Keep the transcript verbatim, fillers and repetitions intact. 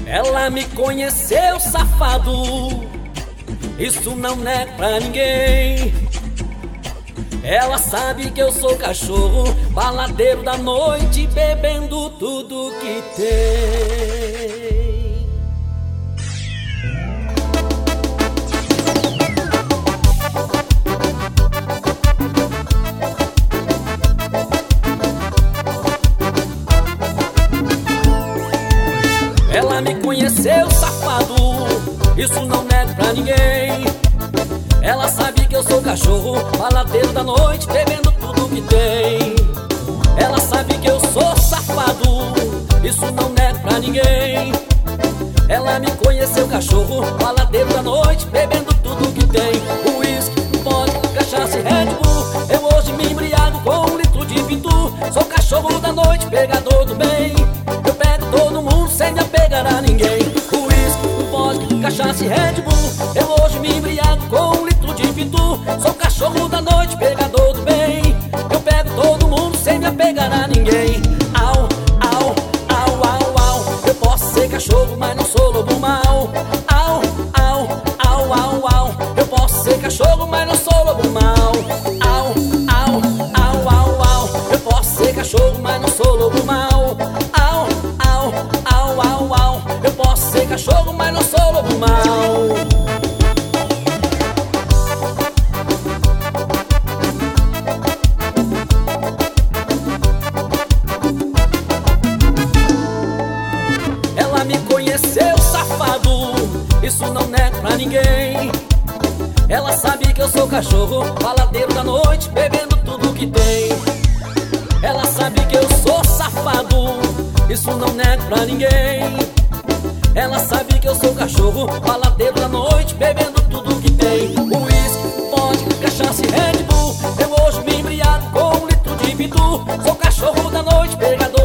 Ela me conheceu, safado, isso não é pra ninguém. Ela sabe que eu sou cachorro, baladeiro da noite, bebendo tudo que tem. Ela me conheceu, safado, isso não é pra ninguém. Ela sabe que eu sou cachorro, baladeiro da noite, bebendo tudo que tem. Ela sabe que eu sou safado, isso não é pra ninguém. Ela me conheceu, cachorro, baladeiro da noite, bebendo tudo que tem. Uísque, vodka, cachaça e Red Bull. Eu hoje me embriago com um litro de pitu. Sou cachorro da noite, pegador do bem. Eu pego todo mundo sem me apegar a ninguém. Uísque, vodka, cachaça e Red Bull. Eu hoje me embriago com um litro de pitu. Sou cachorro da noite, pegador do bem. Eu pego todo mundo sem me apegar a ninguém. Au, au, au, au, au. Eu posso ser cachorro, mas não sou lobo mau. Au, au, au, au, au. Eu posso ser cachorro, mas não sou lobo mau. Au, au, au, au, au. Eu posso ser cachorro, mas não sou lobo mau. Au, au, au, au, au. Eu posso ser cachorro, mas não sou lobo mau. Ela me conheceu, safado, isso não é pra ninguém. Ela sabe que eu sou cachorro, baladeiro da noite, bebendo tudo que tem. Ela sabe que eu sou safado, isso não é pra ninguém. Ela sabe que eu sou cachorro, baladeiro da noite, bebendo tudo que tem. Uísque, vodka, cachaça e Red Bull. Eu hoje me embriago com um litro de pitu. Sou cachorro da noite, pegador